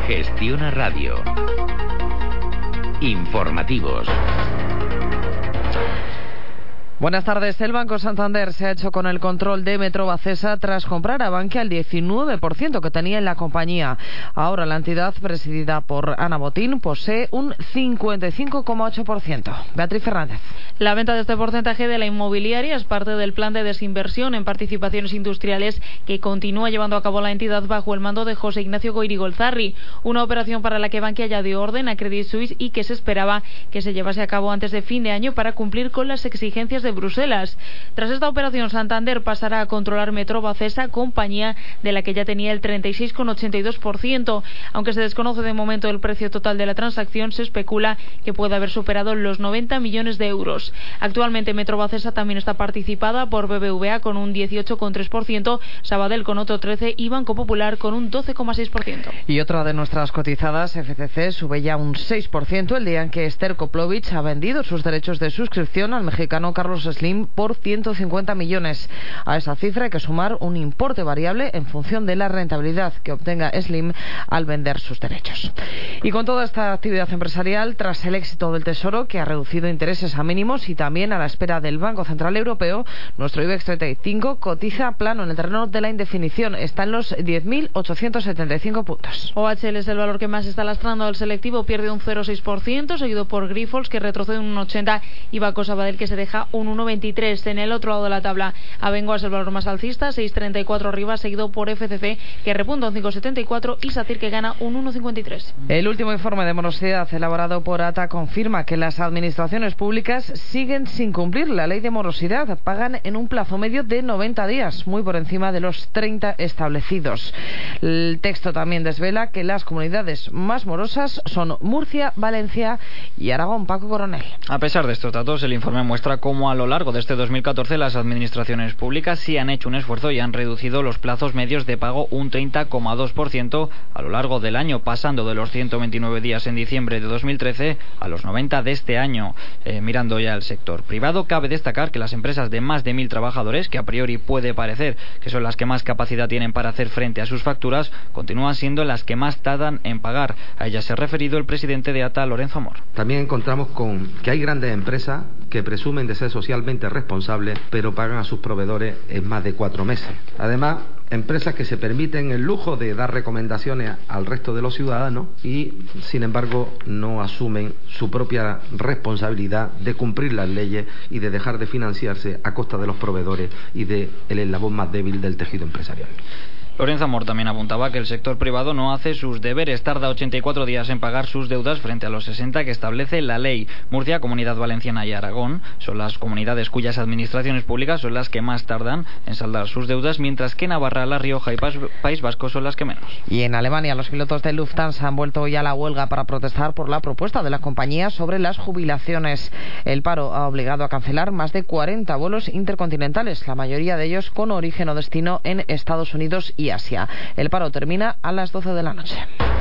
Gestiona Radio. Informativos. Buenas tardes. El Banco Santander se ha hecho con el control de Metrovacesa tras comprar a Bankia el 19% que tenía en la compañía. Ahora la entidad, presidida por Ana Botín, posee un 55,8%. Beatriz Fernández. La venta de este porcentaje de la inmobiliaria es parte del plan de desinversión en participaciones industriales que continúa llevando a cabo la entidad bajo el mando de José Ignacio Goirigolzarri. Una operación para la que Bankia ya dio orden a Credit Suisse y que se esperaba que se llevase a cabo antes de fin de año para cumplir con las exigencias de Bruselas. Tras esta operación, Santander pasará a controlar Metrovacesa, compañía de la que ya tenía el 36,82%. Aunque se desconoce de momento el precio total de la transacción, se especula que puede haber superado los 90 millones de euros. Actualmente Metrovacesa también está participada por BBVA con un 18,3%, Sabadell con otro 13% y Banco Popular con un 12,6%. Y otra de nuestras cotizadas, FCC, sube ya un 6% el día en que Esther Koplovich ha vendido sus derechos de suscripción al mexicano Carlos Slim por 150 millones. A esa cifra hay que sumar un importe variable en función de la rentabilidad que obtenga Slim al vender sus derechos. Y con toda esta actividad empresarial, tras el éxito del Tesoro, que ha reducido intereses a mínimos y también a la espera del Banco Central Europeo, nuestro IBEX 35 cotiza plano en el terreno de la indefinición. Está en los 10.875 puntos. OHL es el valor que más está lastrando al selectivo, pierde un 0,6%, seguido por Grifols, que retrocede un 1,80%, y Banco Sabadell, que se deja un 1,23%. En el otro lado de la tabla, Abengoa es el valor más alcista, 6,34 arriba, seguido por FCC, que repunta un 5,74%, y SACIR, que gana un 1,53%. El último informe de morosidad elaborado por ATA confirma que las administraciones públicas siguen sin cumplir la ley de morosidad. Pagan en un plazo medio de 90 días, muy por encima de los 30 establecidos. El texto también desvela que las comunidades más morosas son Murcia, Valencia y Aragón. Paco Coronel. A pesar de estos datos, el informe muestra cómo a lo largo de este 2014 las administraciones públicas sí han hecho un esfuerzo y han reducido los plazos medios de pago un 30,2% a lo largo del año, pasando de los 129 días en diciembre de 2013 a los 90 de este año. Mirando ya al sector privado, cabe destacar que las empresas de más de 1.000 trabajadores, que a priori puede parecer que son las que más capacidad tienen para hacer frente a sus facturas, continúan siendo las que más tardan en pagar. A ellas se ha referido el presidente de ATA, Lorenzo Amor. También encontramos con que hay grandes empresas que presumen de ser socialmente responsables, pero pagan a sus proveedores en más de 4 meses. Además, empresas que se permiten el lujo de dar recomendaciones al resto de los ciudadanos y, sin embargo, no asumen su propia responsabilidad de cumplir las leyes y de dejar de financiarse a costa de los proveedores y del eslabón más débil del tejido empresarial. Lorenzo Amor también apuntaba que el sector privado no hace sus deberes, tarda 84 días en pagar sus deudas frente a los 60 que establece la ley. Murcia, Comunidad Valenciana y Aragón son las comunidades cuyas administraciones públicas son las que más tardan en saldar sus deudas, mientras que Navarra, La Rioja y País Vasco son las que menos. Y en Alemania, los pilotos de Lufthansa han vuelto hoy a la huelga para protestar por la propuesta de la compañía sobre las jubilaciones. El paro ha obligado a cancelar más de 40 vuelos intercontinentales, la mayoría de ellos con origen o destino en Estados Unidos y Asia. El paro termina a las 12 de la noche.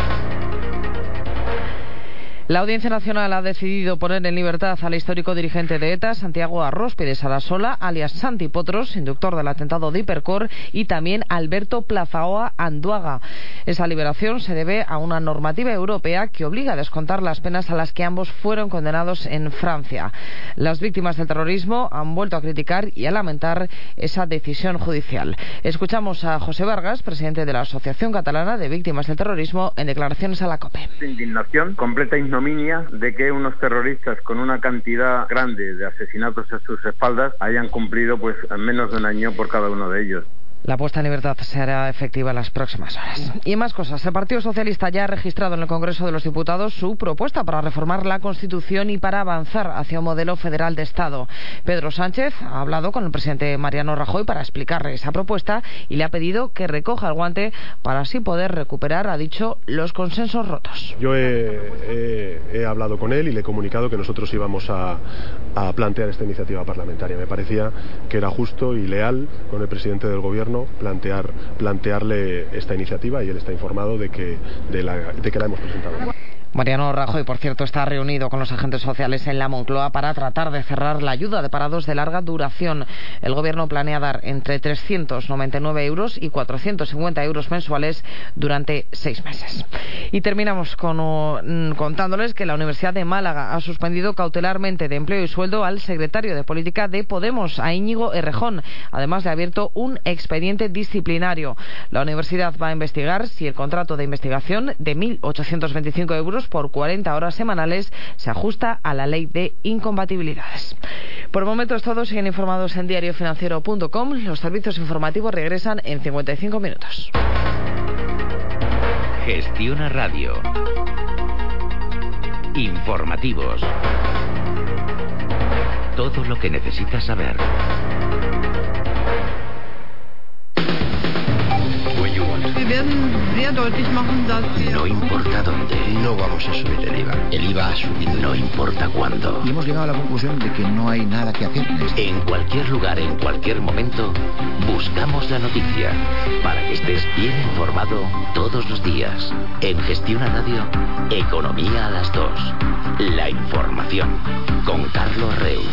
La Audiencia Nacional ha decidido poner en libertad al histórico dirigente de ETA, Santiago Arróspe Sarasola, alias Santi Potros, inductor del atentado de Hipercor, y también Alberto Plazaoa Anduaga. Esa liberación se debe a una normativa europea que obliga a descontar las penas a las que ambos fueron condenados en Francia. Las víctimas del terrorismo han vuelto a criticar y a lamentar esa decisión judicial. Escuchamos a José Vargas, presidente de la Asociación Catalana de Víctimas del Terrorismo, en declaraciones a la COPE. Indignación, completa ignominia de que unos terroristas con una cantidad grande de asesinatos a sus espaldas hayan cumplido en menos de un año por cada uno de ellos. La puesta en libertad se hará efectiva en las próximas horas. Y más cosas. El Partido Socialista ya ha registrado en el Congreso de los Diputados su propuesta para reformar la Constitución y para avanzar hacia un modelo federal de Estado. Pedro Sánchez ha hablado con el presidente Mariano Rajoy para explicarle esa propuesta y le ha pedido que recoja el guante para así poder recuperar, ha dicho, los consensos rotos. Yo he hablado con él y le he comunicado que nosotros íbamos a plantear esta iniciativa parlamentaria. Me parecía que era justo y leal con el presidente del Gobierno plantearle esta iniciativa y él está informado de que la hemos presentado. Mariano Rajoy, por cierto, está reunido con los agentes sociales en la Moncloa para tratar de cerrar la ayuda de parados de larga duración. El Gobierno planea dar entre 399 euros y 450 euros mensuales durante 6 meses. Y terminamos contándoles que la Universidad de Málaga ha suspendido cautelarmente de empleo y sueldo al secretario de Política de Podemos, a Íñigo Errejón. Además, le ha abierto un expediente disciplinario. La universidad va a investigar si el contrato de investigación de 1.825 euros por 40 horas semanales se ajusta a la ley de incompatibilidades. Por el momento es todo. Siguen informados en diariofinanciero.com. Los servicios informativos regresan en 55 minutos. Gestiona Radio. Informativos. Todo lo que necesitas saber. No importa dónde. No vamos a subir el IVA. El IVA ha subido. No importa cuándo. Y hemos llegado a la conclusión de que no hay nada que hacer en esto. En cualquier lugar, en cualquier momento, buscamos la noticia para que estés bien informado todos los días. En Gestiona Radio, Economía a las 2. La información con Carlos Reus.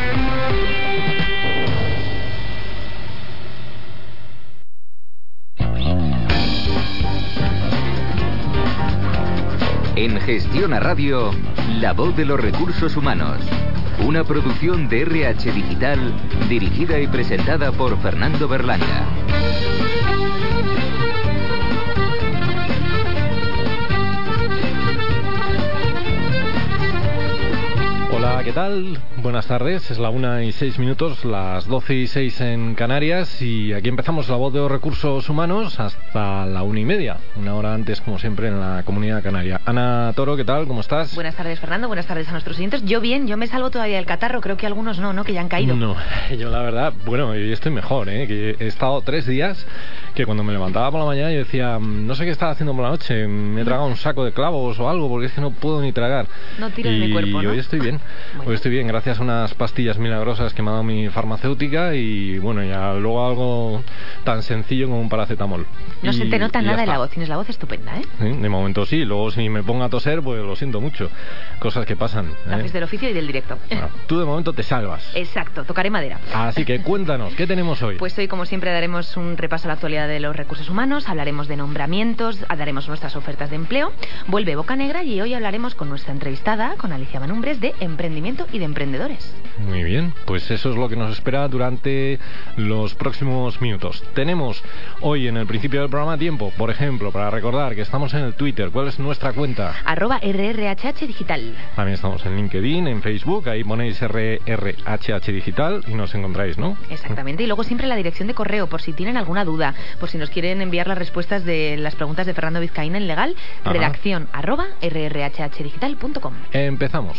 En Gestiona Radio, la voz de los recursos humanos. Una producción de RH Digital, dirigida y presentada por Fernando Berlanga. Hola, ¿qué tal? Buenas tardes, es la 1:06, las 12:06 en Canarias, y aquí empezamos la voz de los recursos humanos hasta la 1:30, una hora antes, como siempre, en la Comunidad Canaria. Ana Toro, ¿qué tal? ¿Cómo estás? Buenas tardes, Fernando, buenas tardes a nuestros oyentes. Yo bien, yo me salvo todavía del catarro, creo que algunos no, que ya han caído. No, yo la verdad, bueno, yo estoy mejor, que he estado 3 días que cuando me levantaba por la mañana yo decía, no sé qué estaba haciendo por la noche, me he tragado un saco de clavos o algo, porque es que no puedo ni tragar. No tiro de mi cuerpo, ¿no? Y hoy estoy bien. Hoy estoy bien, gracias a unas pastillas milagrosas que me ha dado mi farmacéutica, y bueno, ya luego algo tan sencillo como un paracetamol. No se te nota nada en la voz, tienes la voz estupenda, ¿eh? Sí, de momento sí, luego si me pongo a toser, pues lo siento mucho. Cosas que pasan. Gajes del oficio y del directo. Bueno, tú de momento te salvas. Exacto, tocaré madera. Así que cuéntanos, ¿qué tenemos hoy? Pues hoy, como siempre, daremos un repaso a la actualidad de los recursos humanos, hablaremos de nombramientos, daremos nuestras ofertas de empleo, vuelve Boca Negra, y hoy hablaremos con nuestra entrevistada, con Alicia Manumbres, de emprendimiento y de emprendedores. Muy bien, pues eso es lo que nos espera durante los próximos minutos. Tenemos hoy en el principio del programa tiempo, por ejemplo, para recordar que estamos en el Twitter. ¿Cuál es nuestra cuenta? @RRHH Digital. También estamos en LinkedIn, en Facebook, ahí ponéis RRHH Digital y nos encontráis, ¿no? Exactamente, y luego siempre la dirección de correo, por si tienen alguna duda, por si nos quieren enviar las respuestas de las preguntas de Fernando Vizcaína en Legal, redacción @rrhhdigital.com. Empezamos.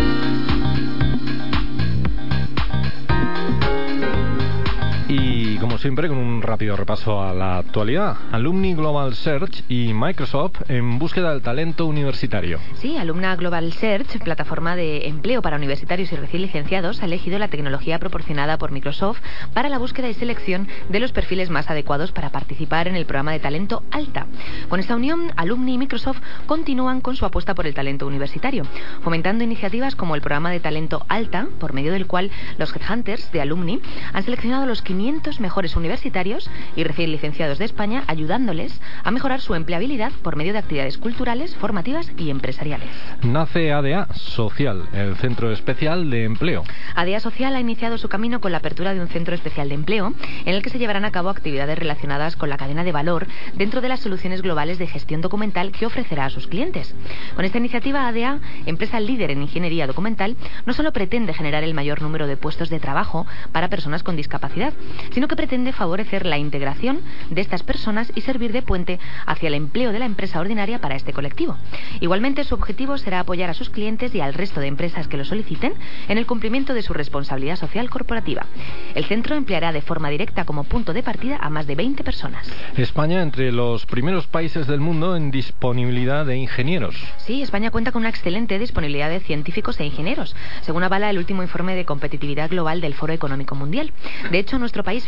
Y como siempre, con un rápido repaso a la actualidad. Alumni Global Search y Microsoft en búsqueda del talento universitario. Sí, Alumna Global Search, plataforma de empleo para universitarios y recién licenciados, ha elegido la tecnología proporcionada por Microsoft para la búsqueda y selección de los perfiles más adecuados para participar en el programa de talento Alta. Con esta unión, Alumni y Microsoft continúan con su apuesta por el talento universitario, fomentando iniciativas como el programa de talento Alta, por medio del cual los headhunters de Alumni han seleccionado a los 500 mejores universitarios y recién licenciados de España, ayudándoles a mejorar su empleabilidad por medio de actividades culturales, formativas y empresariales. Nace ADA Social, el Centro Especial de Empleo. ADA Social ha iniciado su camino con la apertura de un centro especial de empleo, en el que se llevarán a cabo actividades relacionadas con la cadena de valor dentro de las soluciones globales de gestión documental que ofrecerá a sus clientes. Con esta iniciativa, ADA, empresa líder en ingeniería documental, no solo pretende generar el mayor número de puestos de trabajo para personas con discapacidad, sino que pretende favorecer la integración de estas personas y servir de puente hacia el empleo de la empresa ordinaria para este colectivo. Igualmente, su objetivo será apoyar a sus clientes y al resto de empresas que lo soliciten en el cumplimiento de su responsabilidad social corporativa. El centro empleará de forma directa como punto de partida a más de 20 personas. España entre los primeros países del mundo en disponibilidad de ingenieros. Sí, España cuenta con una excelente disponibilidad de científicos e ingenieros, según avala el último informe de competitividad global del Foro Económico Mundial. De hecho, nuestro país figura en el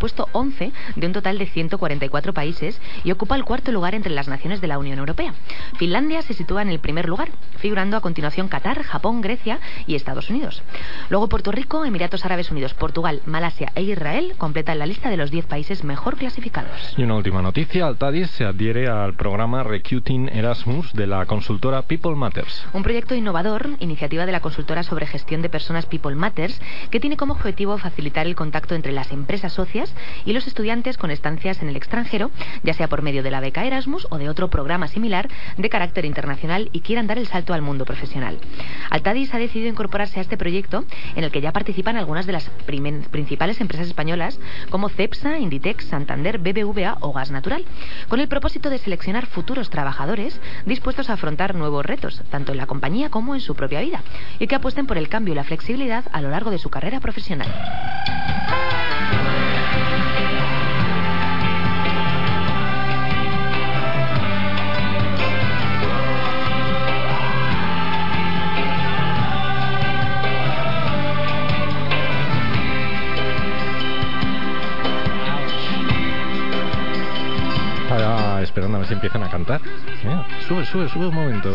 puesto 11 de un total de 144 países y ocupa el cuarto lugar entre las naciones de la Unión Europea. Finlandia se sitúa en el primer lugar, figurando a continuación Qatar, Japón, Grecia y Estados Unidos. Luego Puerto Rico, Emiratos Árabes Unidos, Portugal, Malasia e Israel completan la lista de los 10 países mejor clasificados. Y una última noticia, Altadis se adhiere al programa Recruiting Erasmus de la consultora People Matters. Un proyecto innovador, iniciativa de la consultora sobre gestión de personas People Matters, que tiene como objetivo facilitar el contacto entre las empresas socias y los estudiantes con estancias en el extranjero, ya sea por medio de la beca Erasmus o de otro programa similar de carácter internacional y quieran dar el salto al mundo profesional. Altadis ha decidido incorporarse a este proyecto, en el que ya participan algunas de las principales empresas españolas como Cepsa, Inditex, Santander, BBVA o Gas Natural, con el propósito de seleccionar futuros trabajadores dispuestos a afrontar nuevos retos, tanto en la compañía como en su propia vida, y que apuesten por el cambio y la flexibilidad a lo largo de su carrera profesional. Estaba esperando a ver si empiezan a cantar. Mira, sube un momento.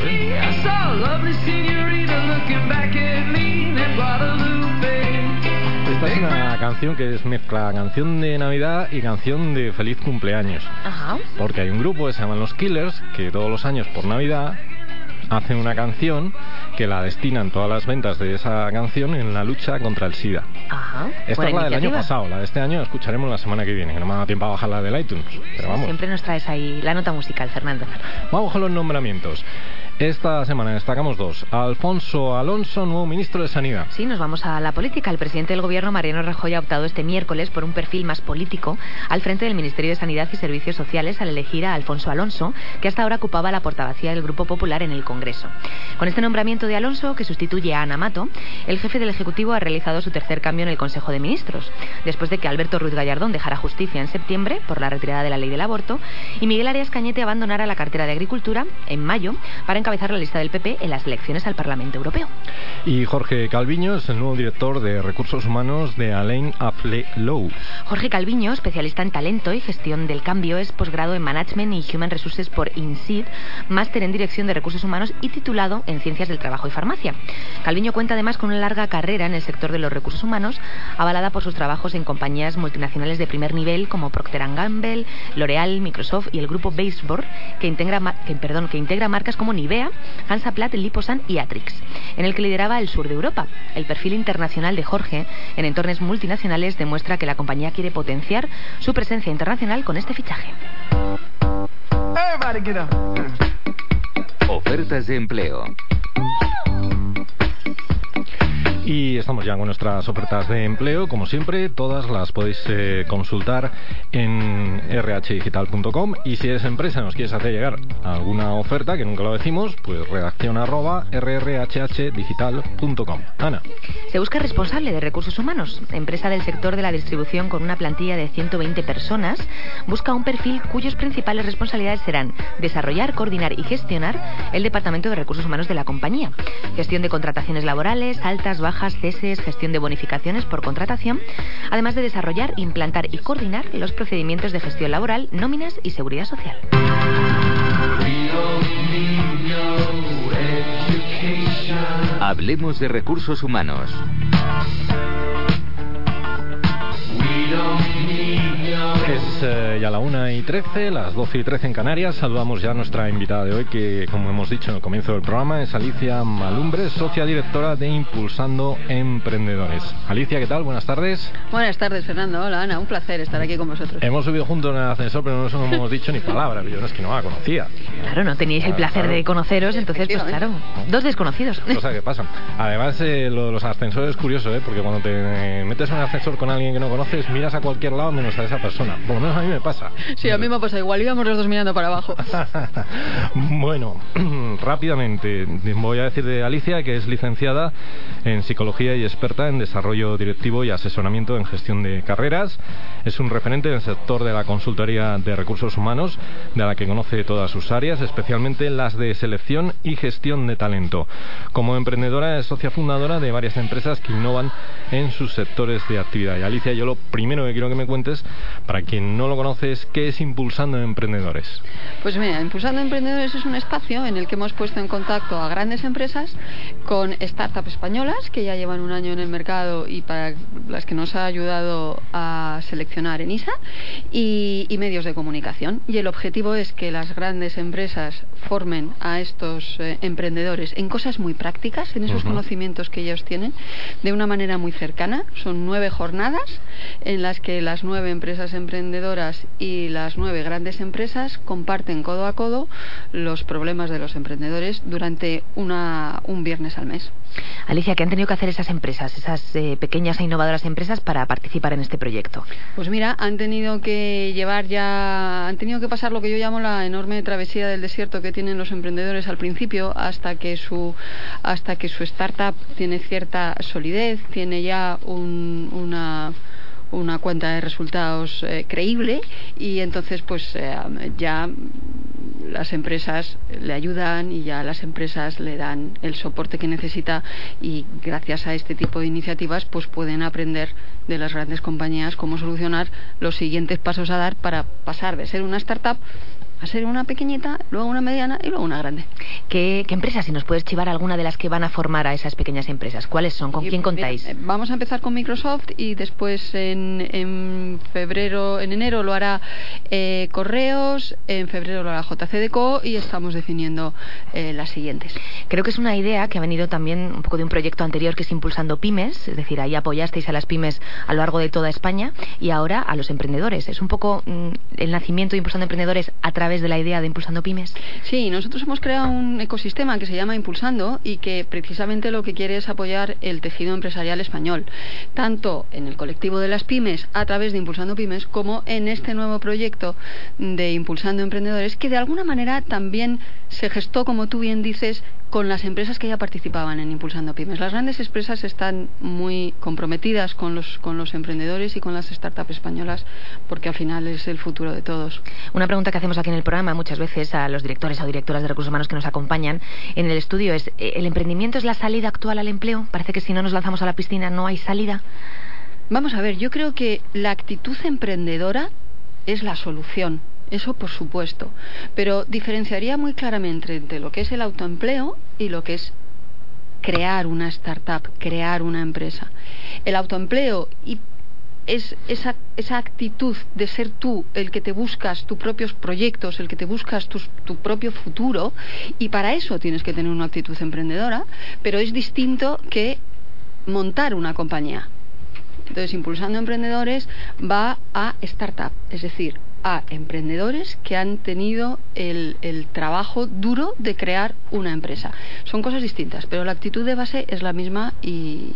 Esta es una canción que es mezcla canción de Navidad y canción de feliz cumpleaños. Ajá. Porque hay un grupo que se llaman Los Killers, que todos los años por Navidad hacen una canción que la destinan todas las ventas de esa canción en la lucha contra el SIDA. Ajá. Esta es la del año pasado, la de este año la escucharemos la semana que viene, que no me ha dado tiempo a bajarla del iTunes. Pero vamos. Siempre nos traes ahí la nota musical, Fernando. Vamos con los nombramientos. Esta semana destacamos dos. Alfonso Alonso, nuevo ministro de Sanidad. Sí, nos vamos a la política. El presidente del Gobierno, Mariano Rajoy, ha optado este miércoles por un perfil más político al frente del Ministerio de Sanidad y Servicios Sociales al elegir a Alfonso Alonso, que hasta ahora ocupaba la portavocía del Grupo Popular en el Congreso. Con este nombramiento de Alonso, que sustituye a Ana Mato, el jefe del Ejecutivo ha realizado su tercer cambio en el Consejo de Ministros, después de que Alberto Ruiz Gallardón dejara Justicia en septiembre por la retirada de la ley del aborto y Miguel Arias Cañete abandonara la cartera de Agricultura en mayo para encabezar la lista del PP en las elecciones al Parlamento Europeo. Y Jorge Calviño es el nuevo director de Recursos Humanos de Alain Afflelou. Jorge Calviño, especialista en talento y gestión del cambio, es posgrado en Management y Human Resources por INSEAD, máster en Dirección de Recursos Humanos y titulado en Ciencias del Trabajo y Farmacia. Calviño cuenta además con una larga carrera en el sector de los recursos humanos, avalada por sus trabajos en compañías multinacionales de primer nivel como Procter & Gamble, L'Oréal, Microsoft y el grupo Baseball, que integra marcas como Nivea, Hansaplast, Liposan y Atrix, en el que lideraba el sur de Europa. El perfil internacional de Jorge en entornos multinacionales demuestra que la compañía quiere potenciar su presencia internacional con este fichaje. Ofertas de empleo. Y estamos ya con nuestras ofertas de empleo. Como siempre, todas las podéis consultar en rhdigital.com. Y si eres empresa y nos quieres hacer llegar alguna oferta, que nunca lo decimos, pues redaccion@rrhdigital.com. Ana. Se busca responsable de recursos humanos. Empresa del sector de la distribución con una plantilla de 120 personas busca un perfil cuyos principales responsabilidades serán desarrollar, coordinar y gestionar el departamento de recursos humanos de la compañía. Gestión de contrataciones laborales, altas, bajas, ceses, gestión de bonificaciones por contratación, además de desarrollar, implantar y coordinar los procedimientos de gestión laboral, nóminas y seguridad social. Hablemos de recursos humanos. Es ya la 1:13, las 12:13 en Canarias. Saludamos ya a nuestra invitada de hoy, que como hemos dicho en el comienzo del programa, es Alicia Malumbre, socia directora de Impulsando Emprendedores. Alicia, ¿qué tal? Buenas tardes. Buenas tardes, Fernando. Hola, Ana. Un placer estar aquí con vosotros. Hemos subido juntos en el ascensor, pero no nos hemos dicho ni palabra. Yo no es que no la conocía. Claro, no teníais el placer de conoceros, entonces pues claro, dos desconocidos. Cosas que pasan. Además, lo de los ascensores es curioso, porque cuando te metes en un ascensor con alguien que no conoces, miras a cualquier lado menos a esa persona. pasa, por lo menos a mí me pasa. Sí, a mí me pasa igual, íbamos los dos mirando para abajo. Bueno, rápidamente voy a decir de Alicia, que es licenciada en Psicología y experta en desarrollo directivo y asesoramiento en gestión de carreras. Es un referente en el sector de la consultoría de recursos humanos, de la que conoce todas sus áreas, especialmente las de selección y gestión de talento. Como emprendedora es socia fundadora de varias empresas que innovan en sus sectores de actividad. Y Alicia, yo lo primero que quiero que me cuentes, para quien no lo conoce, es ¿qué es Impulsando Emprendedores? Pues mira, Impulsando Emprendedores es un espacio en el que hemos puesto en contacto a grandes empresas con startups españolas que ya llevan un año en el mercado y para las que nos ha ayudado a seleccionar ENISA y medios de comunicación. Y el objetivo es que las grandes empresas formen a estos emprendedores en cosas muy prácticas, en esos conocimientos que ellos tienen, de una manera muy cercana. Son 9 jornadas en las que las 9 empresas emprendedoras y las 9 grandes empresas comparten codo a codo los problemas de los emprendedores durante un viernes al mes. Alicia, ¿qué han tenido que hacer esas empresas, esas pequeñas e innovadoras empresas para participar en este proyecto? Pues mira, han tenido que pasar lo que yo llamo la enorme travesía del desierto que tienen los emprendedores al principio, hasta que su startup tiene cierta solidez, tiene ya una cuenta de resultados creíble, y entonces pues ya las empresas le ayudan y ya las empresas le dan el soporte que necesita, y gracias a este tipo de iniciativas pues pueden aprender de las grandes compañías cómo solucionar los siguientes pasos a dar para pasar de ser una startup a ser una pequeñita, luego una mediana y luego una grande. ¿Qué empresas? Si nos puedes chivar alguna de las que van a formar a esas pequeñas empresas. ¿Cuáles son? ¿Con quién contáis? Vamos a empezar con Microsoft y después en enero lo hará Correos, en febrero lo hará JCDecaux y estamos definiendo las siguientes. Creo que es una idea que ha venido también un poco de un proyecto anterior que es Impulsando Pymes, es decir, ahí apoyasteis a las pymes a lo largo de toda España y ahora a los emprendedores. Es un poco el nacimiento de Impulsando Emprendedores a través de la idea de Impulsando Pymes. Sí, nosotros hemos creado un ecosistema que se llama Impulsando y que precisamente lo que quiere es apoyar el tejido empresarial español, tanto en el colectivo de las pymes a través de Impulsando Pymes como en este nuevo proyecto de Impulsando Emprendedores, que de alguna manera también se gestó, como tú bien dices, con las empresas que ya participaban en Impulsando Pymes. Las grandes empresas están muy comprometidas con los emprendedores y con las startups españolas, porque al final es el futuro de todos. Una pregunta que hacemos aquí en el programa muchas veces a los directores o directoras de recursos humanos que nos acompañan en el estudio es: ¿el emprendimiento es la salida actual al empleo? Parece que si no nos lanzamos a la piscina no hay salida. Vamos a ver, yo creo que la actitud emprendedora es la solución. Eso por supuesto, pero diferenciaría muy claramente entre lo que es el autoempleo y lo que es crear una startup, crear una empresa. El autoempleo es esa actitud de ser tú el que te buscas tus propios proyectos, el que te buscas tu propio futuro, y para eso tienes que tener una actitud emprendedora, pero es distinto que montar una compañía. Entonces, Impulsando Emprendedores va a startup, es decir, a emprendedores que han tenido el trabajo duro de crear una empresa. Son cosas distintas, pero la actitud de base es la misma y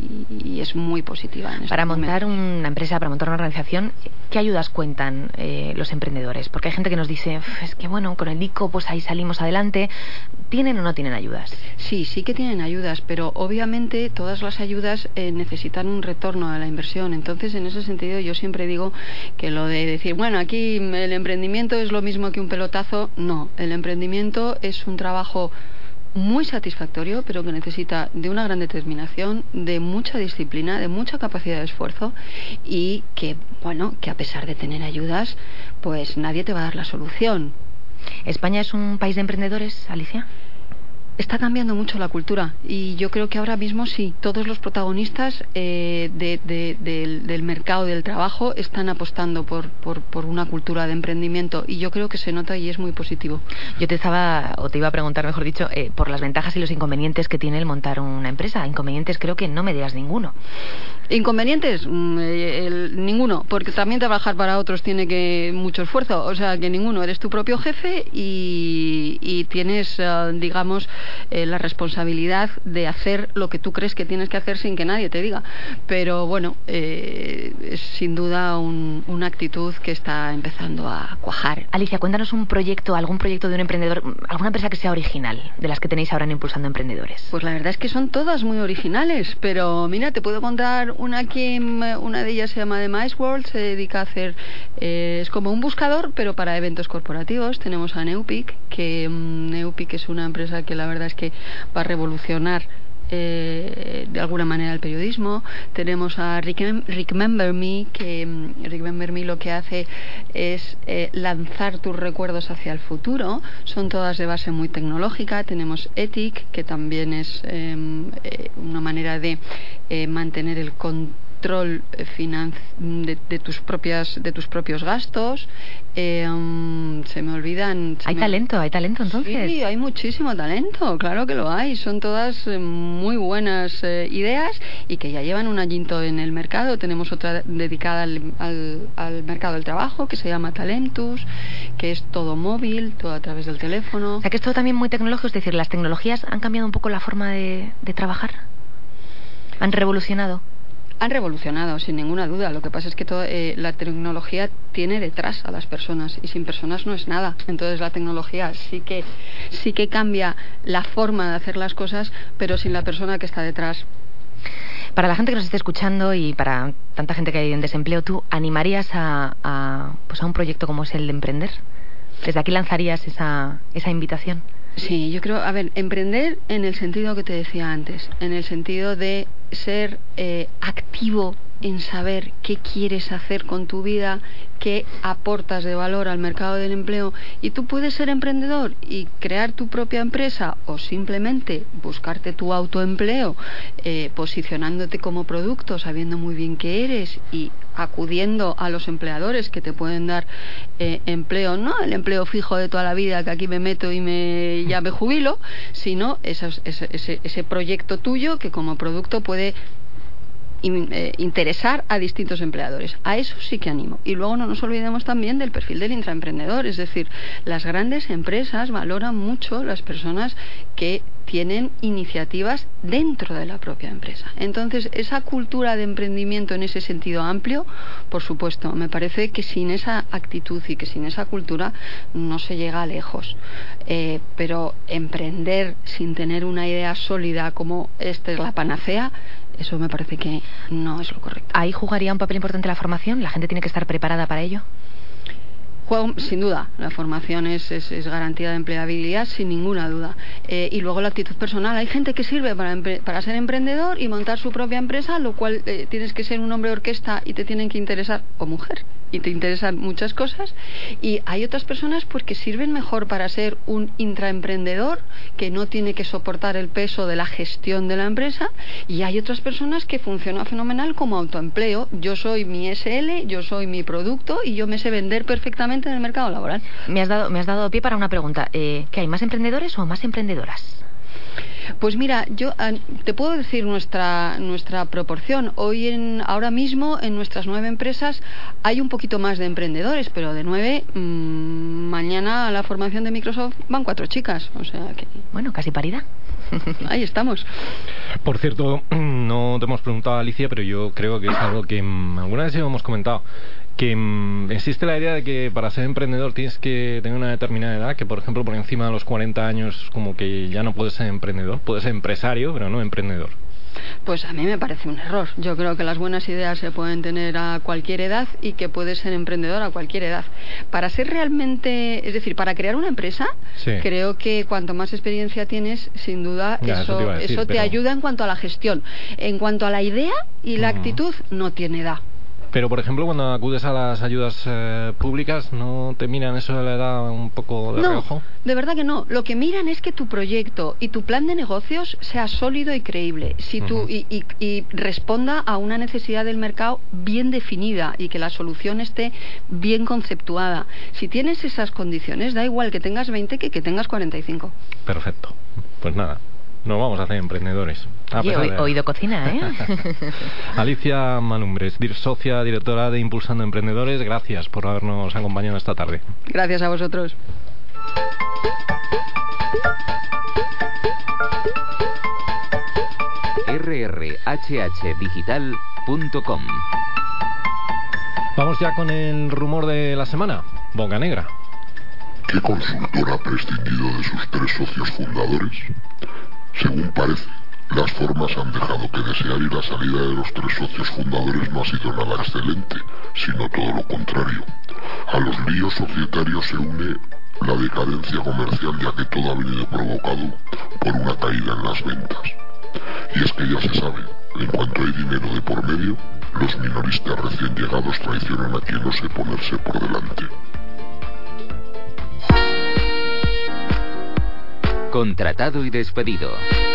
es muy positiva. Para montar una empresa, para montar una organización, ¿qué ayudas cuentan los emprendedores? Porque hay gente que nos dice, es que bueno, con el ICO pues ahí salimos adelante. ¿Tienen o no tienen ayudas? Sí que tienen ayudas, pero obviamente todas las ayudas necesitan un retorno a la inversión. Entonces, en ese sentido, yo siempre digo que lo de decir, bueno, aquí el emprendimiento es lo mismo que un pelotazo, no. El emprendimiento es un trabajo muy satisfactorio, pero que necesita de una gran determinación, de mucha disciplina, de mucha capacidad de esfuerzo, y que, bueno, que a pesar de tener ayudas, pues nadie te va a dar la solución. ¿España es un país de emprendedores, Alicia? Está cambiando mucho la cultura y yo creo que ahora mismo sí, todos los protagonistas del mercado del trabajo están apostando por una cultura de emprendimiento, y yo creo que se nota y es muy positivo. Yo te iba a preguntar, mejor dicho, por las ventajas y los inconvenientes que tiene el montar una empresa. Inconvenientes creo que no me digas ninguno. Inconvenientes, ninguno, porque también trabajar para otros tiene mucho esfuerzo, o sea que ninguno. Eres tu propio jefe y tienes, digamos, la responsabilidad de hacer lo que tú crees que tienes que hacer sin que nadie te diga. Pero bueno, es sin duda una actitud que está empezando a cuajar. Alicia, cuéntanos algún proyecto de un emprendedor, alguna empresa que sea original, de las que tenéis ahora en Impulsando Emprendedores. Pues la verdad es que son todas muy originales, pero mira, te puedo contar una una de ellas se llama The Mice World, se dedica a hacer, es como un buscador, pero para eventos corporativos. Tenemos a Neupic, que Neupic es una empresa que la verdad es que va a revolucionar de alguna manera el periodismo. Tenemos a Remember Me, que Remember Me lo que hace es lanzar tus recuerdos hacia el futuro. Son todas de base muy tecnológica. Tenemos Ethic, que también es una manera de mantener el control de tus propios gastos. Se me olvidan. ¿Hay talento entonces? Sí, hay muchísimo talento, claro que lo hay. Son todas muy buenas ideas y que ya llevan un añito en el mercado. Tenemos otra dedicada al mercado del trabajo que se llama Talentus, que es todo móvil, todo a través del teléfono. O sea que es todo también muy tecnológico, es decir, las tecnologías han cambiado un poco la forma de trabajar. ¿Han revolucionado? Han revolucionado, sin ninguna duda. Lo que pasa es que la tecnología tiene detrás a las personas y sin personas no es nada. Entonces la tecnología sí que cambia la forma de hacer las cosas, pero sin la persona que está detrás. Para la gente que nos esté escuchando y para tanta gente que hay en desempleo, ¿tú animarías a un proyecto como es el de emprender? ¿Desde aquí lanzarías esa invitación? Sí, yo creo, emprender en el sentido que te decía antes, en el sentido de ser activo en saber qué quieres hacer con tu vida, qué aportas de valor al mercado del empleo. Y tú puedes ser emprendedor y crear tu propia empresa o simplemente buscarte tu autoempleo, posicionándote como producto, sabiendo muy bien qué eres y acudiendo a los empleadores que te pueden dar empleo, no el empleo fijo de toda la vida que aquí me meto y ya me jubilo, sino ese proyecto tuyo que como producto puede interesar a distintos empleadores. A eso sí que animo. Y luego no nos olvidemos también del perfil del intraemprendedor, es decir, las grandes empresas valoran mucho las personas que tienen iniciativas dentro de la propia empresa. Entonces, esa cultura de emprendimiento en ese sentido amplio, por supuesto, me parece que sin esa actitud y que sin esa cultura no se llega lejos. Pero emprender sin tener una idea sólida como esta es la panacea, eso me parece que no es lo correcto. ¿Ahí jugaría un papel importante la formación? ¿La gente tiene que estar preparada para ello? Sin duda, la formación es garantía de empleabilidad, sin ninguna duda. Y luego la actitud personal. Hay gente que sirve para ser emprendedor y montar su propia empresa, lo cual tienes que ser un hombre orquesta y te tienen que interesar, o mujer, y te interesan muchas cosas. Y hay otras personas pues que sirven mejor para ser un intraemprendedor, que no tiene que soportar el peso de la gestión de la empresa. Y hay otras personas que funcionan fenomenal como autoempleo. Yo soy mi SL, yo soy mi producto y yo me sé vender perfectamente en el mercado laboral. Me has dado pie para una pregunta. ¿Qué hay, más emprendedores o más emprendedoras? Pues mira, yo te puedo decir nuestra proporción. Ahora mismo en nuestras 9 empresas hay un poquito más de emprendedores, pero de 9, mañana a la formación de Microsoft van 4 chicas. O sea que... Bueno, casi paridad. Ahí estamos. Por cierto, no te hemos preguntado, Alicia, pero yo creo que es algo que alguna vez hemos comentado, que existe la idea de que para ser emprendedor tienes que tener una determinada edad, que por ejemplo por encima de los 40 años como que ya no puedes ser emprendedor, puedes ser empresario, pero no emprendedor. Pues a mí me parece un error. Yo creo que las buenas ideas se pueden tener a cualquier edad y que puedes ser emprendedor a cualquier edad. Para ser realmente, es decir, para crear una empresa, sí, creo que cuanto más experiencia tienes, sin duda, eso te ayuda en cuanto a la gestión. En cuanto a la idea y la actitud, no tiene edad. Pero, por ejemplo, cuando acudes a las ayudas públicas, ¿no te miran eso de la edad un poco de reojo? No, de verdad que no. Lo que miran es que tu proyecto y tu plan de negocios sea sólido y creíble, y responda a una necesidad del mercado bien definida y que la solución esté bien conceptuada. Si tienes esas condiciones, da igual que tengas 20 que tengas 45. Perfecto. Pues nada, nos vamos a hacer emprendedores. Oye, oído cocina, ¿eh? Alicia Malumbres, socia directora de Impulsando Emprendedores, gracias por habernos acompañado esta tarde. Gracias a vosotros. rhdigital.com. Vamos ya con el rumor de la semana. Boca Negra. ¿Qué consultora ha prescindido de sus 3 socios fundadores? Según parece, las formas han dejado que desear y la salida de los 3 socios fundadores no ha sido nada excelente, sino todo lo contrario. A los líos societarios se une la decadencia comercial, ya que todo ha venido provocado por una caída en las ventas. Y es que ya se sabe, en cuanto hay dinero de por medio, los minoristas recién llegados traicionan a quien no sé ponerse por delante. Contratado y despedido.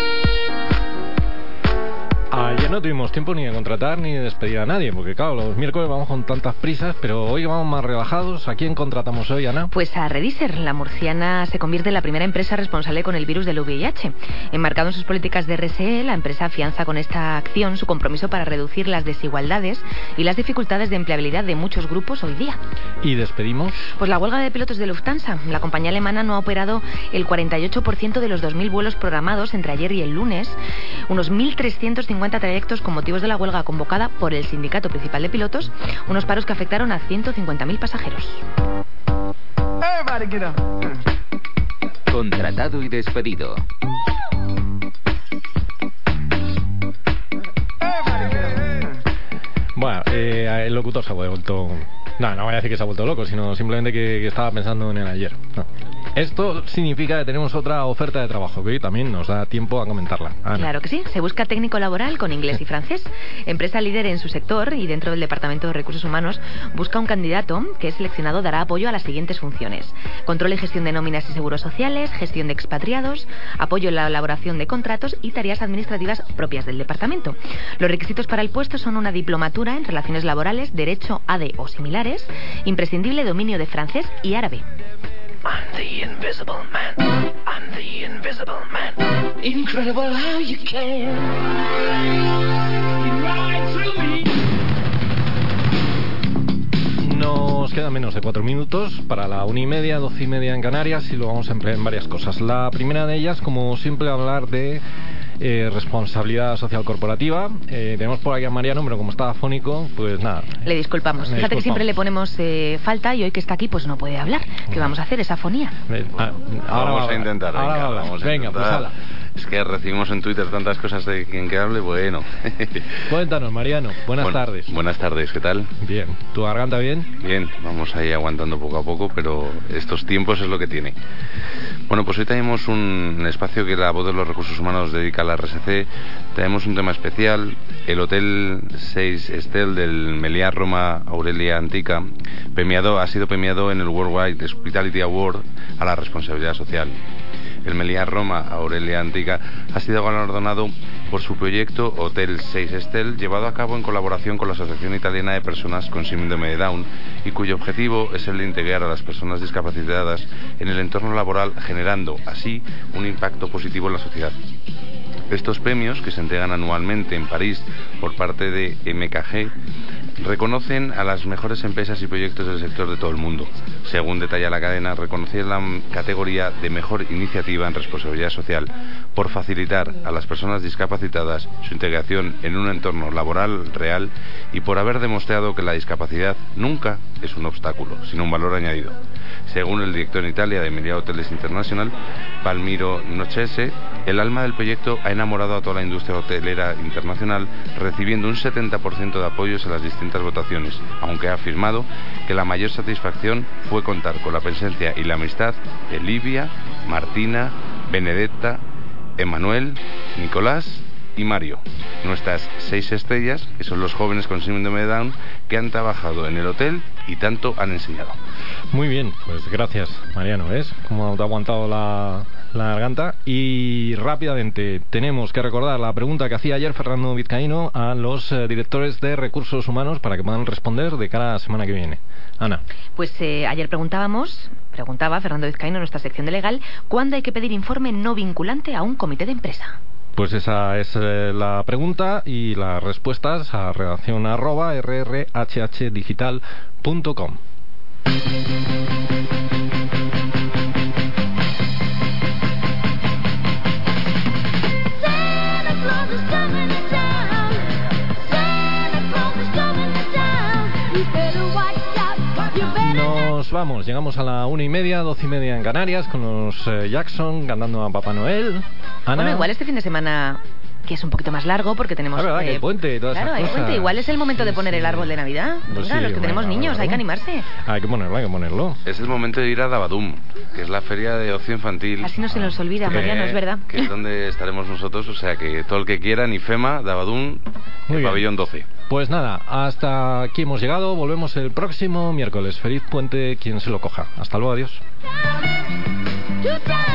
Ayer no tuvimos tiempo ni de contratar ni de despedir a nadie, porque claro, los miércoles vamos con tantas prisas, pero hoy vamos más relajados. ¿A quién contratamos hoy, Ana? Pues a Rediser. La murciana se convierte en la primera empresa responsable con el virus del VIH. Enmarcado en sus políticas de RSE, la empresa afianza con esta acción su compromiso para reducir las desigualdades y las dificultades de empleabilidad de muchos grupos hoy día. ¿Y despedimos? Pues la huelga de pilotos de Lufthansa. La compañía alemana no ha operado el 48% de los 2.000 vuelos programados entre ayer y el lunes. Unos 1.350 trayectos con motivos de la huelga convocada por el sindicato principal de pilotos, unos paros que afectaron a 150.000 pasajeros. Contratado y despedido. Bueno, el locutor se ha vuelto... No voy a decir que se ha vuelto loco, sino simplemente que estaba pensando en el ayer. No. Esto significa que tenemos otra oferta de trabajo, que hoy también nos da tiempo a comentarla. Ana. Claro que sí. Se busca técnico laboral con inglés y francés. Empresa líder en su sector y dentro del Departamento de Recursos Humanos busca un candidato que, seleccionado, dará apoyo a las siguientes funciones: control y gestión de nóminas y seguros sociales, gestión de expatriados, apoyo en la elaboración de contratos y tareas administrativas propias del departamento. Los requisitos para el puesto son una diplomatura en relaciones laborales, derecho, ADE o similares, imprescindible dominio de francés y árabe. I'm the invisible man. I'm the invisible man. Incredible how you can. Right through me. Nos quedan menos de 4 minutos para la 1:30, 12:30 en Canarias, y lo vamos a emplear en varias cosas. La primera de ellas, como siempre, hablar de responsabilidad social corporativa. Tenemos por aquí a Mariano, pero como estaba afónico, pues nada. Le disculpamos. Fíjate que siempre le ponemos falta, y hoy que está aquí pues no puede hablar. ¿Qué vamos a hacer? Es afonía. Ahora vamos a intentar. Venga, pues hala. Es que recibimos en Twitter tantas cosas de quien que hable, bueno. Cuéntanos, Mariano. Buenas tardes. Buenas tardes, ¿qué tal? Bien. ¿Tu garganta bien? Bien, vamos ahí aguantando poco a poco, pero estos tiempos es lo que tiene. Bueno, pues hoy tenemos un espacio que la Voz de los Recursos Humanos dedica a la RSC. Tenemos un tema especial: el Hotel 6 Estel del Meliá Roma Aurelia Antica ha sido premiado en el Worldwide Hospitality Award a la responsabilidad social. El Meliá Roma Aurelia Antica ha sido galardonado por su proyecto Hotel 6 Estel, llevado a cabo en colaboración con la Asociación Italiana de Personas con Síndrome de Down, y cuyo objetivo es el de integrar a las personas discapacitadas en el entorno laboral, generando así un impacto positivo en la sociedad. Estos premios, que se entregan anualmente en París por parte de MKG, reconocen a las mejores empresas y proyectos del sector de todo el mundo. Según detalla la cadena, reconocen la categoría de mejor iniciativa en responsabilidad social por facilitar a las personas discapacitadas su integración en un entorno laboral real, y por haber demostrado que la discapacidad nunca es un obstáculo, sino un valor añadido. Según el director en Italia de Meliá Hoteles International, Palmiro Nochese, el alma del proyecto ha enamorado a toda la industria hotelera internacional, recibiendo un 70% de apoyos en las distintas votaciones, aunque ha afirmado que la mayor satisfacción fue contar con la presencia y la amistad de Livia, Martina, Benedetta, Emanuel, Nicolás y Mario, nuestras 6 estrellas, que son los jóvenes con síndrome de Down que han trabajado en el hotel y tanto han enseñado. Muy bien, pues gracias, Mariano. ¿Ves cómo te ha aguantado la garganta? Y rápidamente tenemos que recordar la pregunta que hacía ayer Fernando Vizcaíno a los directores de Recursos Humanos para que puedan responder de cara a la semana que viene. Ana. Pues ayer preguntaba Fernando Vizcaíno en nuestra sección de legal, ¿cuándo hay que pedir informe no vinculante a un comité de empresa? Pues esa es la pregunta, y las respuestas a redaccion@rrhhdigital.com. vamos. Llegamos a la 1:30, 12:30 en Canarias, con los Jackson cantando a Papá Noel. Ana. Bueno, igual este fin de semana, que es un poquito más largo porque tenemos... verdad, que hay puente y todas claro, esas hay cosas. puente. Igual es el momento de poner el árbol de Navidad. Pues Venga, sí, los que tenemos niños, bueno. hay que animarse. Hay que ponerlo. Es el momento de ir a Dabadum, que es la feria de ocio infantil. Así no se nos olvida, Mariano, es verdad. Que es donde estaremos nosotros, o sea que todo el que quiera, ni FEMA, Dabadum, el pabellón 12. Pues nada, hasta aquí hemos llegado. Volvemos el próximo miércoles. Feliz puente quien se lo coja. Hasta luego, adiós.